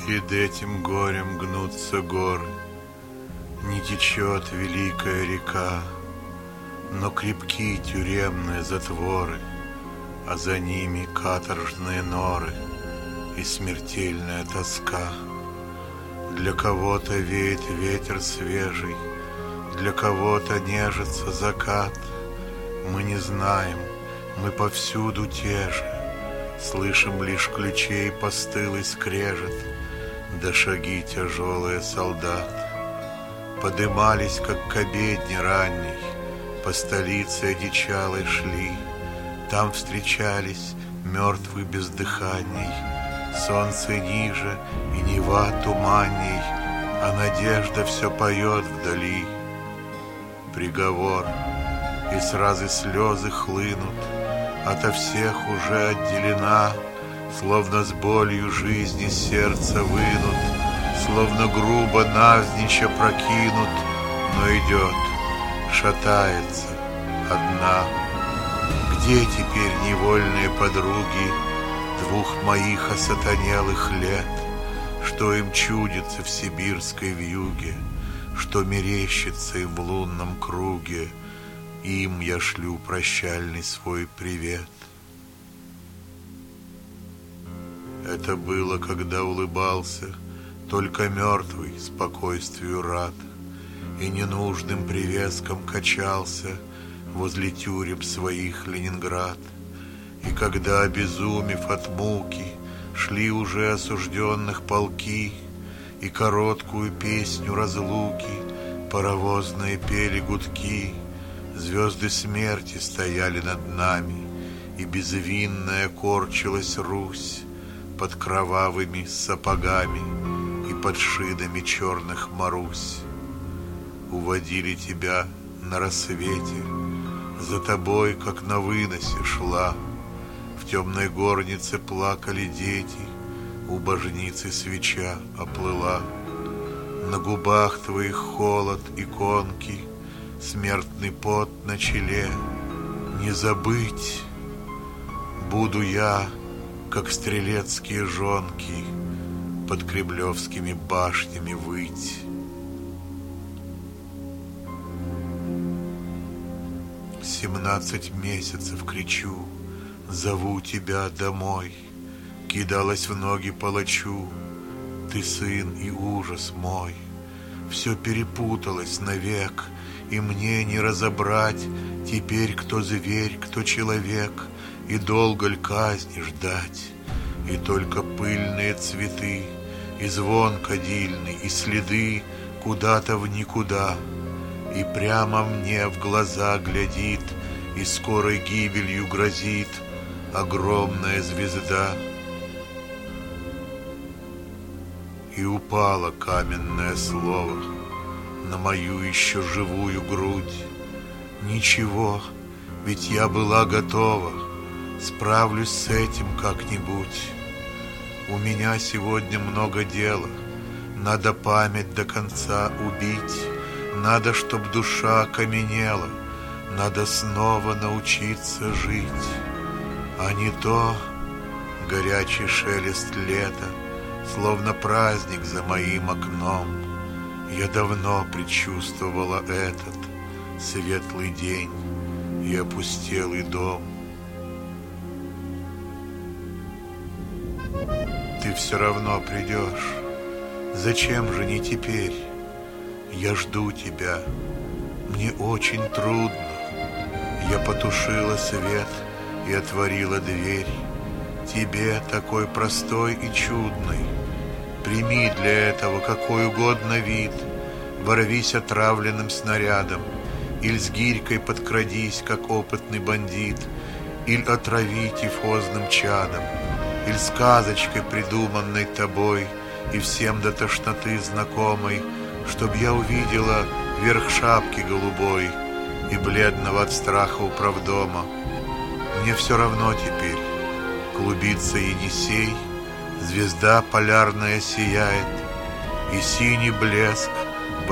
Перед этим горем гнутся горы, не течет великая река, но крепки тюремные затворы, а за ними каторжные норы и смертельная тоска. Для кого-то веет ветер свежий, для кого-то нежится закат. Мы не знаем, мы повсюду те же, слышим лишь ключей постылый скрежет, да шаги тяжелые солдат. Подымались, как к обедне ранней, по столице одичалой шли. Там встречались мертвые бездыханней, солнце ниже и Нева туманней, а надежда все поет вдали. Приговор, и сразу слезы хлынут, ото всех уже отделена, словно с болью жизни сердце вынут, словно грубо навзничь опрокинут, но идет, шатается одна. Где теперь невольные подруги двух моих осатанелых лет? Что им чудится в сибирской вьюге, что мерещится им в лунном круге? Им я шлю прощальный свой привет. Это было, когда улыбался только мертвый спокойствию рад, и ненужным привеском качался возле тюрем своих Ленинград. И когда, обезумев от муки, шли уже осужденных полки, и короткую песню разлуки паровозные пели гудки, звезды смерти стояли над нами, и безвинная корчилась Русь под кровавыми сапогами и под шинами черных Марусь. Уводили тебя на рассвете, за тобой, как на выносе, шла. В темной горнице плакали дети, у божницы свеча оплыла. На губах твоих холод иконки, смертный пот на челе. Не забыть буду я, как стрелецкие жонки, под кремлевскими башнями выть. 17 месяцев кричу, зову тебя домой. Кидалась в ноги палачу, ты сын и ужас мой. Все перепуталось навек, и мне не разобрать теперь, кто зверь, кто человек, и долго ль казни ждать. И только пыльные цветы, и звон кадильный, и следы куда-то в никуда. И прямо мне в глаза глядит, и скорой гибелью грозит огромная звезда. И упало каменное слово на мою еще живую грудь. Ничего, ведь я была готова, справлюсь с этим как-нибудь. У меня сегодня много дела, надо память до конца убить. Надо, чтоб душа каменела, надо снова научиться жить. А не то горячий шелест лета, словно праздник за моим окном. Я давно предчувствовала этот светлый день и опустелый дом. Ты все равно придешь, зачем же не теперь? Я жду тебя, мне очень трудно. Я потушила свет и отворила дверь. Тебе, такой простой и чудный, прими для этого какой угодно вид. Ворвись отравленным снарядом, иль с гирькой подкрадись, как опытный бандит, иль отрави тифозным чадом, иль сказочкой, придуманной тобой и всем до тошноты знакомой, чтоб я увидела верх шапки голубой и бледного от страха управдома. Мне все равно теперь, клубится Енисей, звезда полярная сияет, и синий блеск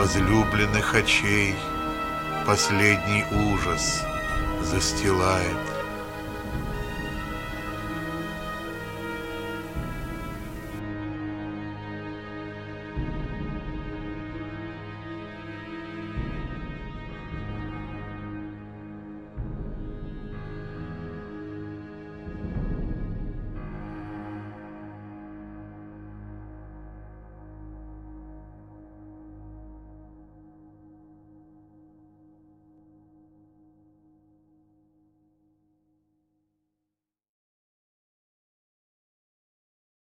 возлюбленных очей последний ужас застилает.